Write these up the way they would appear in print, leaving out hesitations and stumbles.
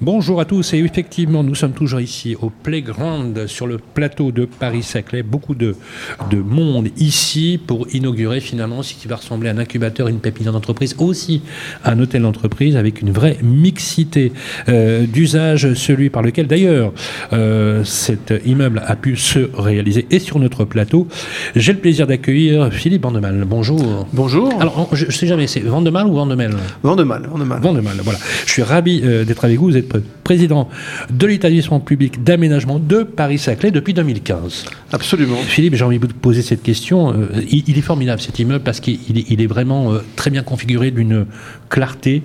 Bonjour à tous, et effectivement nous sommes toujours ici au Playground sur le plateau de Paris-Saclay. Beaucoup de monde ici pour inaugurer finalement ce qui va ressembler à un incubateur, une pépinière d'entreprise, aussi un hôtel d'entreprise avec une vraie mixité d'usage, celui par lequel d'ailleurs cet immeuble a pu se réaliser. Et sur notre plateau, j'ai le plaisir d'accueillir Philippe Vandemal. Bonjour. Bonjour. Alors je ne sais jamais, c'est Vandemal ou Vandemel ? Vandemal, voilà. Je suis ravi d'être avec vous. Vous êtes président de l'établissement public d'aménagement de Paris-Saclay depuis 2015. Absolument. Philippe, j'ai envie de vous poser cette question. Il est formidable cet immeuble parce qu'il est vraiment très bien configuré, d'une clarté.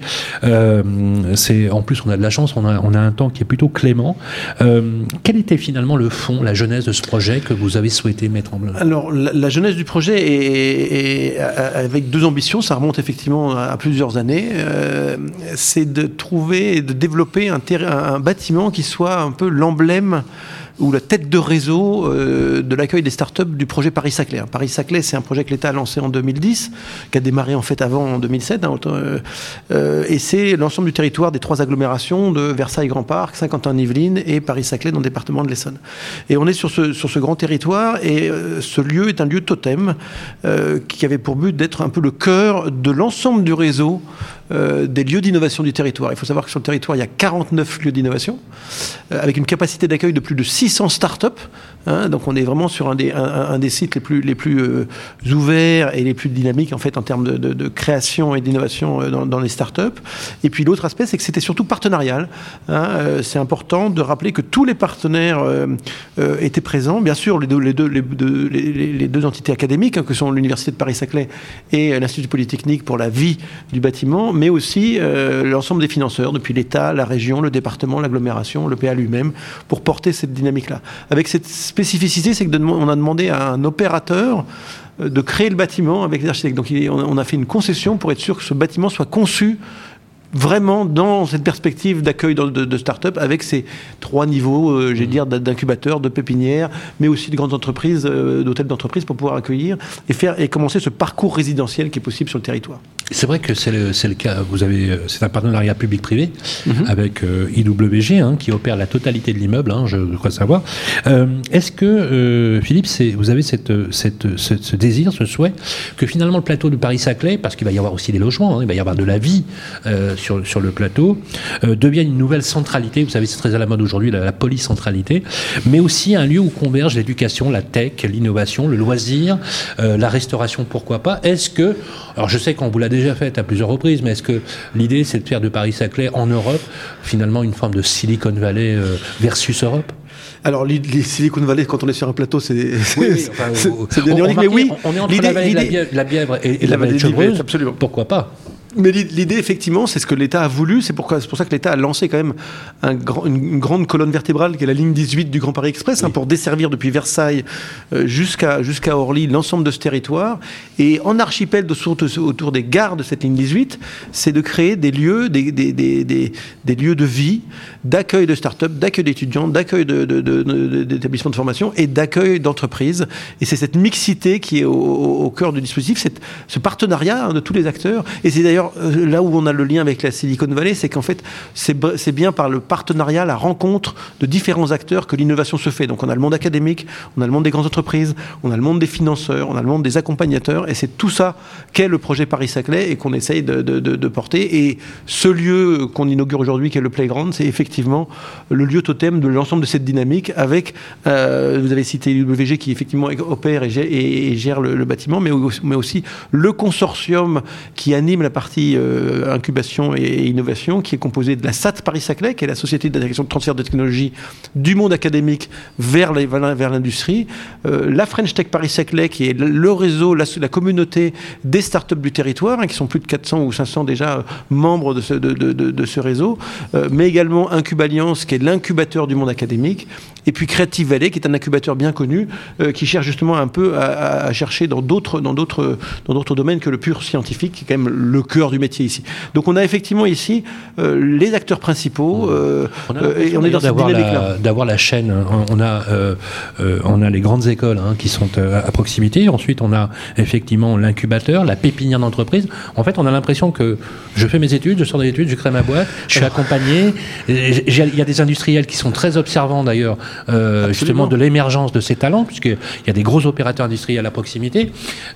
En plus, on a de la chance, on a un temps qui est plutôt clément. Quel était finalement le fond, la genèse de ce projet que vous avez souhaité mettre en place ? Alors, la genèse du projet est avec deux ambitions. Ça remonte effectivement à plusieurs années. C'est de trouver et de développer un bâtiment qui soit un peu l'emblème ou la tête de réseau de l'accueil des startups du projet Paris-Saclay. Paris-Saclay, c'est un projet que l'État a lancé en 2010, qui a démarré en fait avant en 2007, et c'est l'ensemble du territoire des trois agglomérations de Versailles-Grand Parc, Saint-Quentin-Yvelines et Paris-Saclay dans le département de l'Essonne. Et on est sur ce grand territoire, et ce lieu est un lieu totem qui avait pour but d'être un peu le cœur de l'ensemble du réseau des lieux d'innovation du territoire. Il faut savoir que sur le territoire, il y a 49 lieux d'innovation, avec une capacité d'accueil de plus de 600 startups. Donc on est vraiment sur un des sites les plus ouverts et les plus dynamiques en fait en termes de création et d'innovation dans les startups. Et puis l'autre aspect, c'est que c'était surtout partenarial. C'est important de rappeler que tous les partenaires étaient présents. Bien sûr, les deux entités académiques, que sont l'Université de Paris-Saclay et l'Institut Polytechnique pour la vie du bâtiment, mais aussi l'ensemble des financeurs, depuis l'État, la région, le département, l'agglomération, le PA lui-même, pour porter cette dynamique-là. Avec cette spécificité, c'est qu'on a demandé à un opérateur de créer le bâtiment avec les architectes. Donc on a fait une concession pour être sûr que ce bâtiment soit conçu vraiment dans cette perspective d'accueil de start-up avec ces trois niveaux, d'incubateurs, de pépinières, mais aussi de grandes entreprises, d'hôtels d'entreprise pour pouvoir accueillir et commencer ce parcours résidentiel qui est possible sur le territoire. C'est vrai que c'est le cas. C'est un partenariat public-privé avec IWG qui opère la totalité de l'immeuble, je crois savoir. Est-ce que, Philippe, vous avez ce désir, ce souhait, que finalement le plateau de Paris-Saclay, parce qu'il va y avoir aussi des logements, il va y avoir de la vie sur le plateau, devienne une nouvelle centralité. Vous savez, c'est très à la mode aujourd'hui, la polycentralité, mais aussi un lieu où convergent l'éducation, la tech, l'innovation, le loisir, la restauration, pourquoi pas. Alors je sais qu'on vous l'a déjà fait à plusieurs reprises, mais est-ce que l'idée c'est de faire de Paris-Saclay en Europe finalement une forme de Silicon Valley versus Europe ? Alors, les Silicon Valley, quand on est sur un plateau, c'est bien ironique, mais oui. On est entre la vallée de la Bièvre et la vallée de Chevreuse, absolument. Pourquoi pas ? Mais l'idée, effectivement, c'est ce que l'État a voulu. C'est pour ça que l'État a lancé quand même une grande colonne vertébrale qui est la ligne 18 du Grand Paris Express, pour desservir depuis Versailles jusqu'à Orly l'ensemble de ce territoire. Et en archipel autour des gares de cette ligne 18, c'est de créer des lieux, des lieux de vie, d'accueil de start-up, d'accueil d'étudiants, d'accueil d'établissements de formation et d'accueil d'entreprises. Et c'est cette mixité qui est au cœur du dispositif, ce partenariat de tous les acteurs. Et c'est d'ailleurs là où on a le lien avec la Silicon Valley, c'est qu'en fait, c'est bien par le partenariat, la rencontre de différents acteurs que l'innovation se fait. Donc on a le monde académique, on a le monde des grandes entreprises, on a le monde des financeurs, on a le monde des accompagnateurs, et c'est tout ça qu'est le projet Paris-Saclay et qu'on essaye de porter. Et ce lieu qu'on inaugure aujourd'hui, qui est le Playground, c'est effectivement le lieu totem de l'ensemble de cette dynamique avec, vous avez cité l'UWG qui effectivement opère et gère le bâtiment, mais aussi le consortium qui anime la partie incubation et innovation, qui est composée de la SAT Paris-Saclay, qui est la société d'intégration de transfert de technologie du monde académique vers l'industrie, la French Tech Paris-Saclay, qui est le réseau, la communauté des startups du territoire, qui sont plus de 400 ou 500 déjà membres de ce réseau, mais également Incubaliance, qui est l'incubateur du monde académique, et puis Creative Valley, qui est un incubateur bien connu, qui cherche justement un peu à chercher dans d'autres domaines que le pur scientifique, qui est quand même le cœur cœur du métier ici. Donc on a effectivement ici les acteurs principaux et on est dans cette dynamique-là. D'avoir la chaîne. On a les grandes écoles qui sont à proximité. Ensuite, on a effectivement l'incubateur, la pépinière d'entreprise. En fait, on a l'impression que je fais mes études, je sors des études, je crée ma boîte, je suis accompagné. Il y a des industriels qui sont très observants d'ailleurs, justement de l'émergence de ces talents, puisqu'il y a des gros opérateurs industriels à proximité.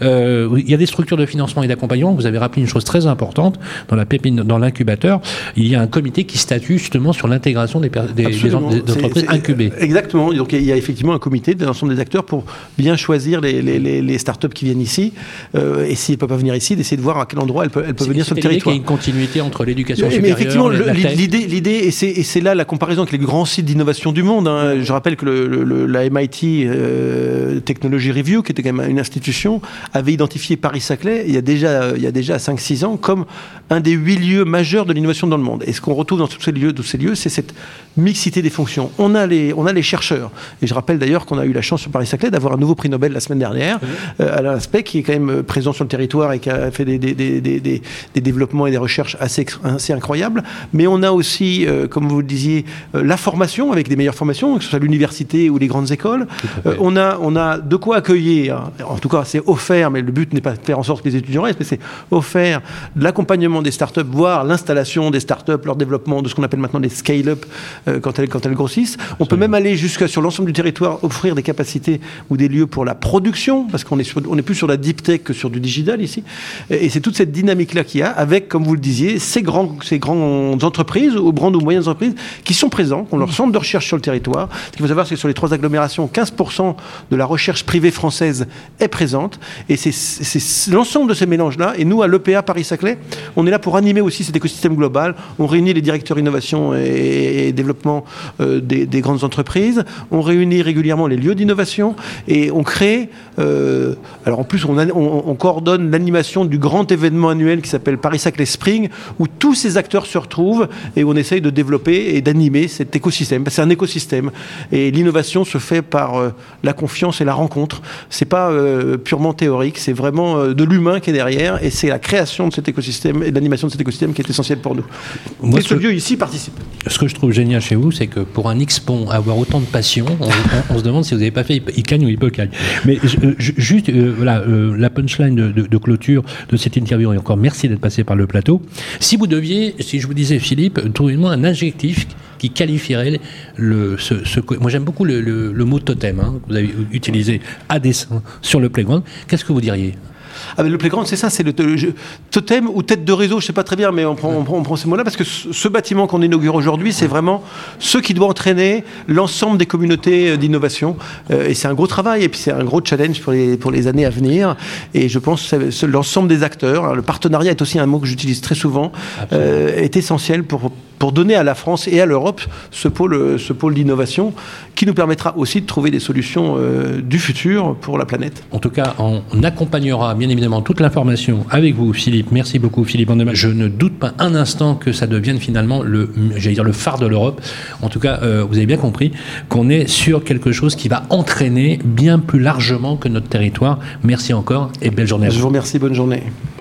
Il y a des structures de financement et d'accompagnement. Vous avez rappelé une chose très importante dans l'incubateur. Il y a un comité qui statue justement sur l'intégration des entreprises incubées. Exactement. Donc il y a effectivement un comité de l'ensemble des acteurs pour bien choisir les startups qui viennent ici. Et s'ils ne peuvent pas venir ici, d'essayer de voir à quel endroit elles peuvent venir sur le territoire. Il y a une continuité entre l'éducation supérieure. Mais effectivement, et la tech. l'idée, et c'est là la comparaison avec les grands sites d'innovation du monde. Je rappelle que la MIT Technology Review, qui était quand même une institution, avait identifié Paris-Saclay il y a déjà 5-6 ans comme un des 8 lieux majeurs de l'innovation dans le monde. Et ce qu'on retrouve dans tous ces lieux, c'est cette mixité des fonctions. On a les chercheurs. Et je rappelle d'ailleurs qu'on a eu la chance sur Paris-Saclay d'avoir un nouveau prix Nobel la semaine dernière, Alain Aspect, qui est quand même présent sur le territoire et qui a fait des développements et des recherches assez incroyables. Mais on a aussi, comme vous le disiez, la formation, avec des meilleures formations, que ce soit l'université ou les grandes écoles. On a de quoi accueillir, en tout cas c'est offert, mais le but n'est pas de faire en sorte que les étudiants restent, mais c'est offert de l'accompagnement des startups, voire l'installation des startups, leur développement de ce qu'on appelle maintenant des scale-up quand elles grossissent. On peut même aller jusqu'à sur l'ensemble du territoire offrir des capacités ou des lieux pour la production, parce qu'on est plus sur la deep tech que sur du digital ici. Et c'est toute cette dynamique-là qu'il y a, avec, comme vous le disiez, ces grandes entreprises, ou grandes ou moyennes entreprises, qui sont présentes, qui ont leur centre de recherche sur le territoire. Ce qu'il faut savoir, c'est que sur les 3 agglomérations, 15% de la recherche privée française est présente. Et c'est l'ensemble de ces mélanges-là. Et nous, à l'EPA Paris-Saclay, on est là pour animer aussi cet écosystème global. On réunit les directeurs innovation et développement des grandes entreprises. On réunit régulièrement les lieux d'innovation. Et on crée... alors en plus, on coordonne l'animation du grand événement annuel qui s'appelle Paris-Saclay Spring, où tous ces acteurs se retrouvent et on essaye de développer et d'animer cet écosystème. C'est un écosystème. Et l'innovation se fait par la confiance et la rencontre. C'est pas purement théorique, c'est vraiment de l'humain qui est derrière, et c'est la création de cet écosystème et l'animation de cet écosystème qui est essentielle pour nous. Et ce lieu ici participe. Ce que je trouve génial chez vous, c'est que pour un X-Pont, avoir autant de passion, on se demande si vous n'avez pas fait Icagne ou Hippocagne. Mais juste, la punchline de clôture de cette interview, et encore merci d'être passé par le plateau. Si je vous disais, Philippe, trouvez-moi un adjectif qui qualifierait moi j'aime beaucoup le mot totem que vous avez utilisé à dessein sur le playground. Qu'est-ce que vous diriez? Mais le playground, c'est ça, c'est le totem ou tête de réseau, je ne sais pas très bien, mais on prend ces mots-là, parce que ce bâtiment qu'on inaugure aujourd'hui, c'est vraiment ce qui doit entraîner l'ensemble des communautés d'innovation. Et c'est un gros travail, et puis c'est un gros challenge pour les années à venir. Et je pense que l'ensemble des acteurs, le partenariat est aussi un mot que j'utilise très souvent, est essentiel pour donner à la France et à l'Europe ce pôle d'innovation qui nous permettra aussi de trouver des solutions du futur pour la planète. En tout cas, on accompagnera bien évidemment toute l'information avec vous, Philippe. Merci beaucoup, Philippe Vandemal. Je ne doute pas un instant que ça devienne finalement le phare de l'Europe. En tout cas, vous avez bien compris qu'on est sur quelque chose qui va entraîner bien plus largement que notre territoire. Merci encore et belle journée à vous. Je vous remercie, bonne journée.